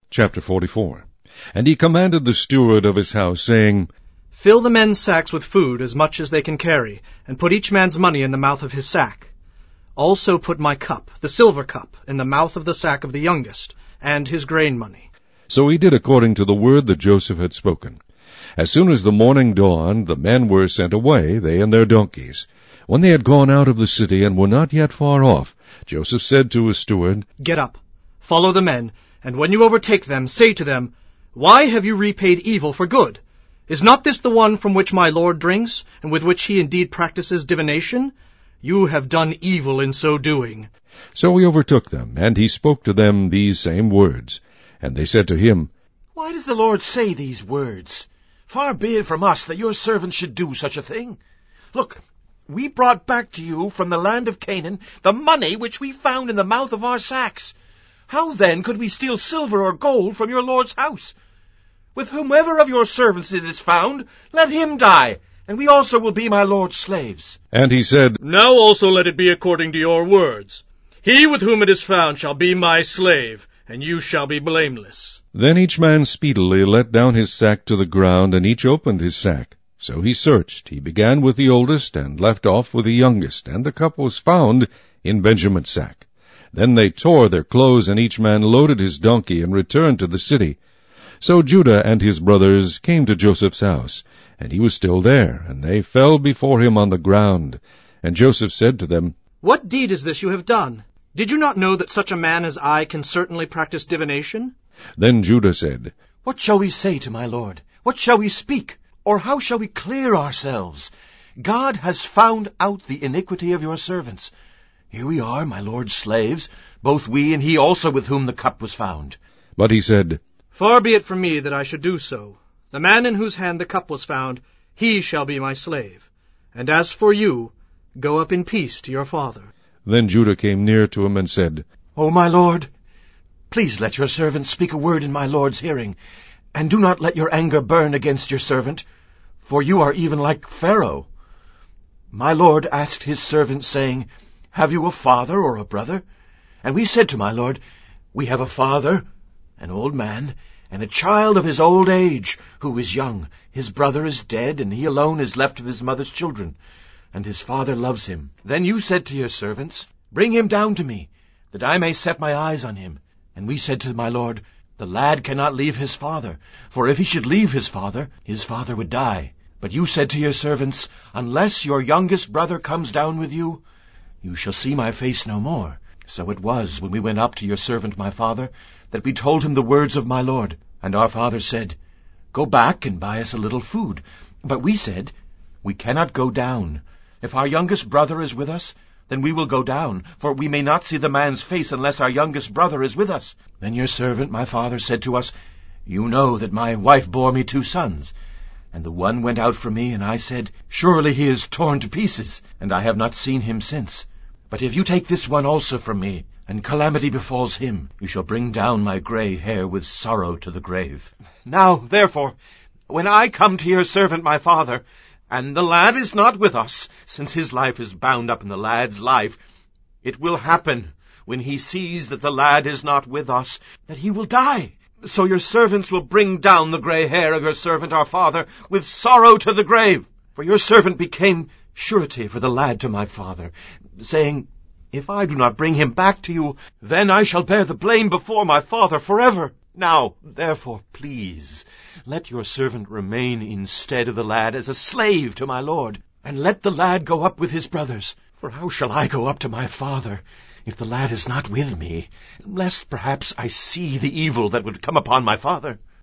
Chapter 44. And he commanded the steward of his house, saying, Fill the men's sacks with food as much as they can carry, and put each man's money in the mouth of his sack. Also put my cup, the silver cup, in the mouth of the sack of the youngest, and his grain money. So he did according to the word that Joseph had spoken. As soon as the morning dawned, the men were sent away, they and their donkeys. When they had gone out of the city and were not yet far off, Joseph said to his steward, Get up, follow the men, and when you overtake them, say to them, Why have you repaid evil for good? Is not this the one from which my lord drinks, and with which he indeed practices divination? You have done evil in so doing. So he overtook them, and he spoke to them these same words. And they said to him, Why does the Lord say these words? Far be it from us that your servants should do such a thing. Look, we brought back to you from the land of Canaan the money which we found in the mouth of our sacks. How then could we steal silver or gold from your Lord's house? With whomever of your servants it is found, let him die, and we also will be my Lord's slaves. And he said, Now also let it be according to your words. He with whom it is found shall be my slave, and you shall be blameless. Then each man speedily let down his sack to the ground, and each opened his sack. So he searched. He began with the oldest, and left off with the youngest, and the cup was found in Benjamin's sack. Then they tore their clothes, and each man loaded his donkey, and returned to the city. So Judah and his brothers came to Joseph's house, and he was still there, and they fell before him on the ground. And Joseph said to them, What deed is this you have done? Did you not know that such a man as I can certainly practice divination? Then Judah said, What shall we say to my Lord? What shall we speak? Or how shall we clear ourselves? God has found out the iniquity of your servants. Here we are, my Lord's slaves, both we and he also with whom the cup was found. But he said, Far be it from me that I should do so. The man in whose hand the cup was found, he shall be my slave. And as for you, go up in peace to your father. Then Judah came near to him and said, O my Lord, please let your servant speak a word in my Lord's hearing, and do not let your anger burn against your servant, for you are even like Pharaoh. My Lord asked his servant, saying, Have you a father or a brother? And we said to my Lord, We have a father, an old man, and a child of his old age, who is young. His brother is dead, and he alone is left of his mother's children, and his father loves him. Then you said to your servants, Bring him down to me, that I may set my eyes on him. And we said to my Lord, The lad cannot leave his father, for if he should leave his father would die. But you said to your servants, Unless your youngest brother comes down with you, you shall see my face no more. So it was, when we went up to your servant my father, that we told him the words of my Lord. And our father said, Go back and buy us a little food. But we said, We cannot go down. If our youngest brother is with us, then we will go down, for we may not see the man's face unless our youngest brother is with us. Then your servant my father said to us, You know that my wife bore me 2 sons. And the one went out from me, and I said, Surely he is torn to pieces, and I have not seen him since. But if you take this one also from me, and calamity befalls him, you shall bring down my gray hair with sorrow to the grave. Now, therefore, when I come to your servant my father, and the lad is not with us, since his life is bound up in the lad's life, it will happen, when he sees that the lad is not with us, that he will die. So your servants will bring down the gray hair of your servant our father with sorrow to the grave. For your servant became surety for the lad to my father, saying, If I do not bring him back to you, then I shall bear the blame before my father forever. Now, therefore, please, let your servant remain instead of the lad as a slave to my lord, and let the lad go up with his brothers. For how shall I go up to my father if the lad is not with me, lest perhaps I see the evil that would come upon my father?